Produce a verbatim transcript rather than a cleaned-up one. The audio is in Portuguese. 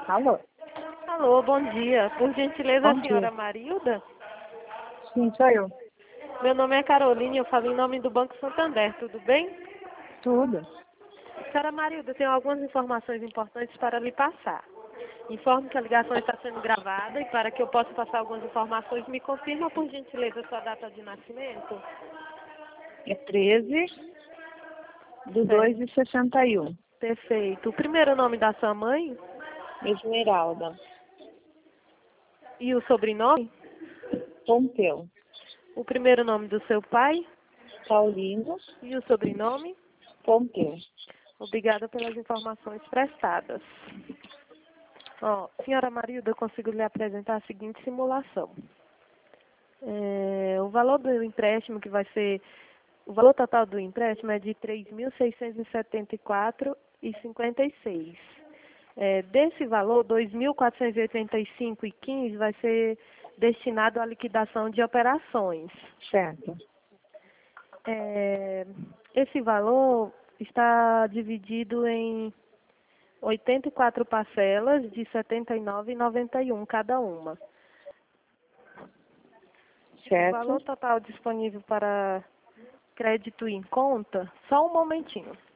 Alô? Alô, bom dia. Por gentileza, Bom a senhora dia. Marilda? Sim, sou eu. Meu nome é Carolina e eu falo em nome do Banco Santander, tudo bem? Tudo. Senhora Marilda, tenho algumas informações importantes para lhe passar. Informo que a ligação está sendo gravada e para que eu possa passar algumas informações, me confirma por gentileza sua data de nascimento? É treze do dois Certo. de sessenta e um. Perfeito. O primeiro nome da sua mãe Esmeralda. e o sobrenome? Pompeu. O primeiro nome do seu pai Paulino. e o sobrenome? Pompeu. Obrigada pelas informações prestadas. Ó, senhora Marilda, eu consigo lhe apresentar a seguinte simulação. É, o valor do empréstimo que vai ser, o valor total do empréstimo é de três mil seiscentos e setenta e quatro reais e cinquenta e seis. É, desse valor, dois mil quatrocentos e oitenta e cinco reais e quinze centavos vai ser destinado à liquidação de operações. Certo. É, esse valor está dividido em oitenta e quatro parcelas de setenta e nove reais e noventa e um cada uma. O Certo. valor total disponível para crédito em conta, só um momentinho.